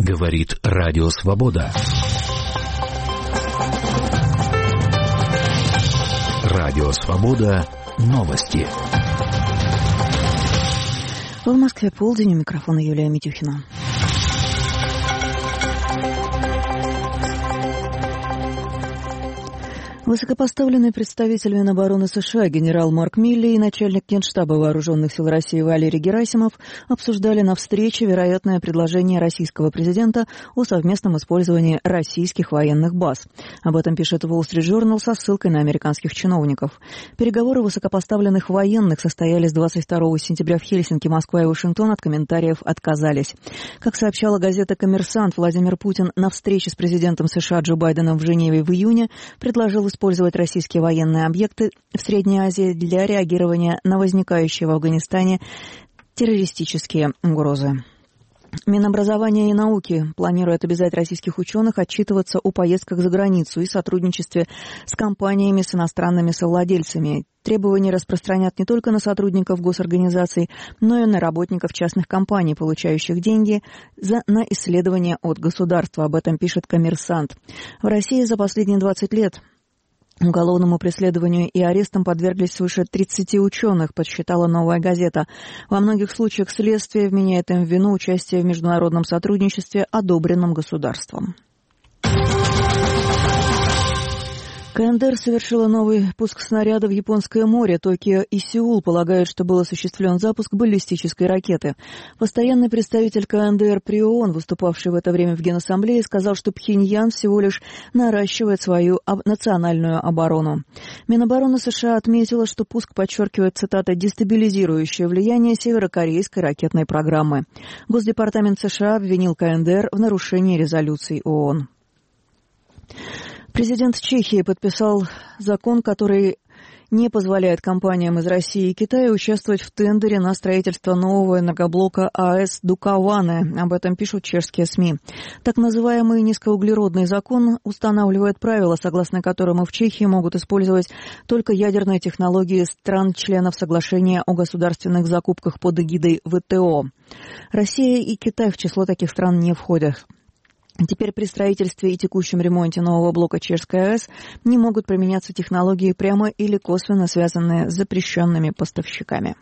Говорит Радио Свобода. Радио Свобода. Новости. В Москве полдень, у микрофона Юлия Митюхина. Высокопоставленный представитель Минобороны США генерал Марк Милли и начальник Генштаба Вооруженных сил России Валерий Герасимов обсуждали на встрече вероятное предложение российского президента о совместном использовании российских военных баз. Об этом пишет Wall Street Journal со ссылкой на американских чиновников. Переговоры высокопоставленных военных состоялись 22 сентября в Хельсинки, Москва и Вашингтон от комментариев отказались. Как сообщала газета «Коммерсант», Владимир Путин на встрече с президентом США Джо Байденом в Женеве в июне предложил использовать российские военные объекты в Средней Азии для реагирования на возникающие в Афганистане террористические угрозы. Минобразования и науки планирует обязать российских ученых отчитываться о поездках за границу и сотрудничестве с компаниями с иностранными совладельцами. Требования распространят не только на сотрудников госорганизаций, но и на работников частных компаний, получающих деньги на исследования от государства. Об этом пишет «Коммерсант». В России за последние 20 лет уголовному преследованию и арестам подверглись свыше 30 ученых, подсчитала «Новая газета». Во многих случаях следствие вменяет им в вину участие в международном сотрудничестве, одобренном государством. КНДР совершила новый пуск снаряда в Японское море. Токио и Сеул полагают, что был осуществлен запуск баллистической ракеты. Постоянный представитель КНДР при ООН, выступавший в это время в Генассамблее, сказал, что Пхеньян всего лишь наращивает свою национальную оборону. Минобороны США отметила, что пуск подчеркивает, цитата, «дестабилизирующее влияние северокорейской ракетной программы». Госдепартамент США обвинил КНДР в нарушении резолюций ООН. Президент Чехии подписал закон, который не позволяет компаниям из России и Китая участвовать в тендере на строительство нового энергоблока АЭС Дукованы. Об этом пишут чешские СМИ. Так называемый низкоуглеродный закон устанавливает правила, согласно которым в Чехии могут использовать только ядерные технологии стран-членов соглашения о государственных закупках под эгидой ВТО. Россия и Китай в число таких стран не входят. Теперь при строительстве и текущем ремонте нового блока чешской АЭС не могут применяться технологии, прямо или косвенно связанные с запрещенными поставщиками.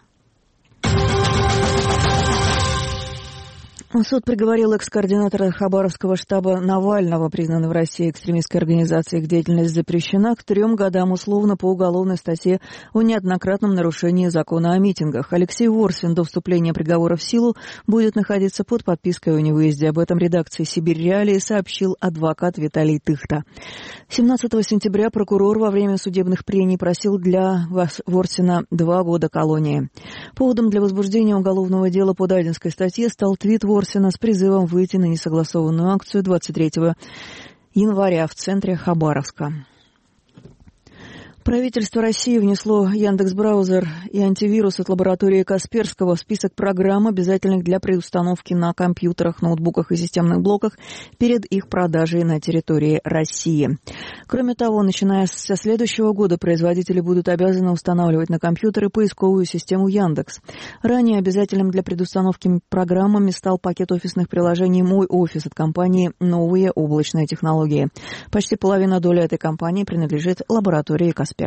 Суд приговорил экс-координатора Хабаровского штаба Навального, признанного в России экстремистской организацией, их деятельность запрещена, к 3 годам условно по уголовной статье о неоднократном нарушении закона о митингах. Алексей Ворсин до вступления приговора в силу будет находиться под подпиской о невыезде. Об этом редакции «Сибирь Реалии» сообщил адвокат Виталий Тыхта. 17 сентября прокурор во время судебных прений просил для Ворсина 2 года колонии. Поводом для возбуждения уголовного дела по Дадинской статье стал твит Ворсина с призывом выйти на несогласованную акцию 23 января в центре Хабаровска. Правительство России внесло Яндекс.Браузер и антивирус от лаборатории Касперского в список программ, обязательных для предустановки на компьютерах, ноутбуках и системных блоках перед их продажей на территории России. Кроме того, начиная со следующего года производители будут обязаны устанавливать на компьютеры поисковую систему Яндекс. Ранее обязательным для предустановки программами стал пакет офисных приложений «Мой офис» от компании «Новые облачные технологии». Почти половина доли этой компании принадлежит лаборатории Касперского.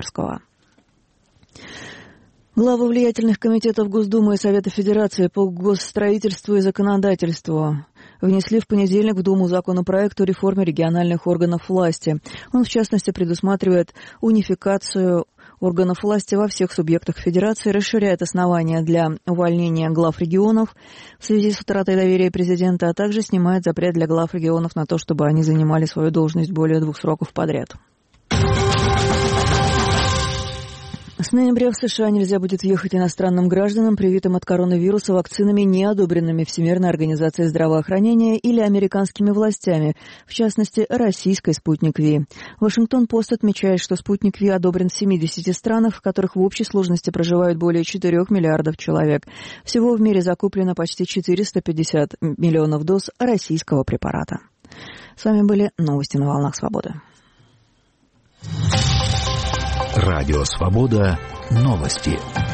Главы влиятельных комитетов Госдумы и Совета Федерации по госстроительству и законодательству внесли в понедельник в Думу законопроект о реформе региональных органов власти. Он, в частности, предусматривает унификацию органов власти во всех субъектах Федерации, расширяет основания для увольнения глав регионов в связи с утратой доверия президента, а также снимает запрет для глав регионов на то, чтобы они занимали свою должность более 2 сроков подряд. С ноября в США нельзя будет въехать иностранным гражданам, привитым от коронавируса вакцинами, не одобренными Всемирной организацией здравоохранения или американскими властями, в частности, российской «Спутник Ви». Вашингтон-Пост отмечает, что «Спутник Ви» одобрен в 70 странах, в которых в общей сложности проживают более 4 миллиардов человек. Всего в мире закуплено почти 450 миллионов доз российского препарата. С вами были новости на волнах свободы. Радио Свобода. Новости.